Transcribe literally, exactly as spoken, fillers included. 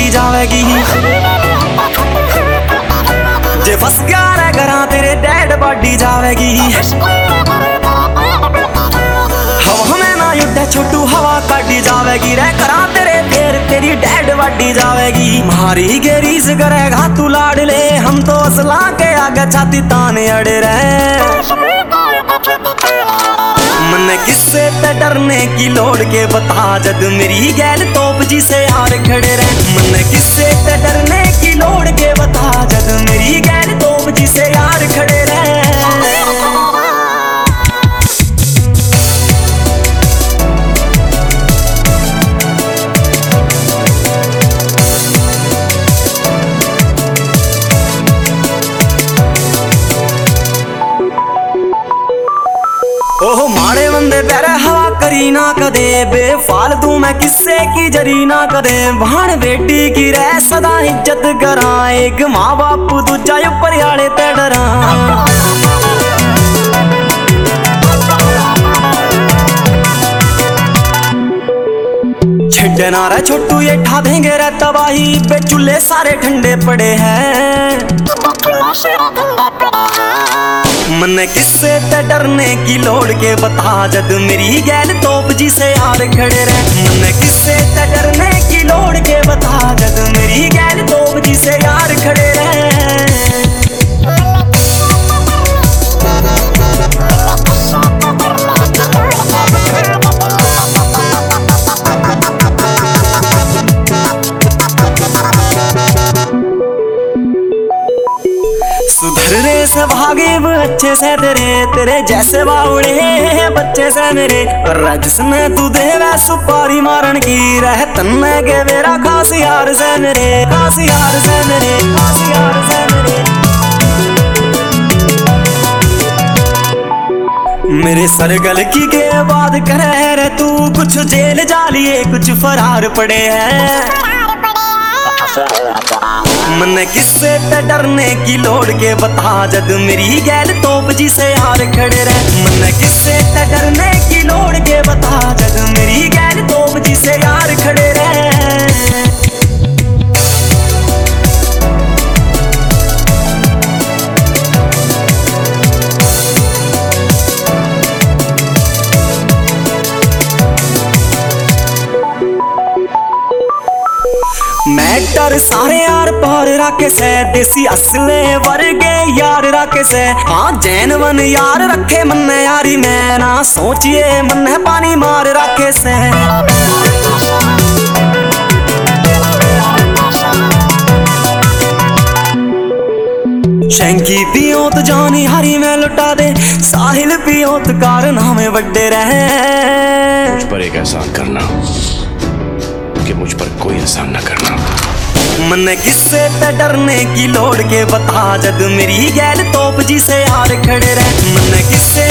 काटी जावेगी। जे फस गया रे घरा तेरे डेड बॉडी जावेगी। हवा में ना उड़े छोटू हवा काटी जावेगी रे घरा तेरे फिर तेरी डेड बॉडी जावेगी। मारी के रीस करेगा तू लाड ले हम तो असला के आगे छाती ताने अड़े रहे। मन किससे ते डरने की लोड़ के बता जद मेरी गैल तोप जी से यार खड़े रहे। मन किससे ते डरने की लोड़ के बता जद मेरी गैल तोप जी से यार खड़े रहे। ओह माड़े बंदे प्यारे हवा करी ना कदे बेफालतू मैं किस्से की जरी ना कदे। भाण बेटी की रह सदा इज्जत करा एक माँ बाप दूजा ऊपर आले ते डरा। छिड़ना रे छोटू ये ठा देंगे रे तबाही बे चूल्हे सारे ठंडे पड़े हैं। मन किससे ते डरने की लोड़ के बता जद मेरी गैल तोप जी से यार खड़े रहे। मन किससे ते डरने की लोड़ के बता जद मेरी गैल तोप जी से यार खड़े रहे। सुधर रे से भागे वो अच्छे से तेरे तेरे जैसे बावड़े हैं बच्चे से मेरे। जिसने तू देवे सुपारी मारन की रह तन्ने के मेरा खास यार से मेरे खास यार से मेरे खास यार से मेरे। मेरे सरगल की के बात करे रे तू कुछ जेल जा लिए कुछ फरार पड़े हैं। मन किससे ते डरने की लोड़ के बता जद मेरी गैल तोप जी से यार खड़े रहे। मन किससे ते डरने की लोड़ के बता जद मेरी गैल तोप जी से यार खड़े रहे। मैटर सारे यार पार राके से देसी असले वर्गे यार राके से। हाँ जैन वन यार रखे मन यारी मैं ना सोचिए मन पानी मार राके से। शंकी पियो तो जानी हरी में लुटा दे साहिल पियो तो कारनामे बड़े रहे। मुझ पर एक एहसान करना कि मुझ पर कोई एहसान न करना। मन किससे ते डरने की लोड़ के बता जद मेरी गैल तोप जी से यार खड़े रहे। मन किससे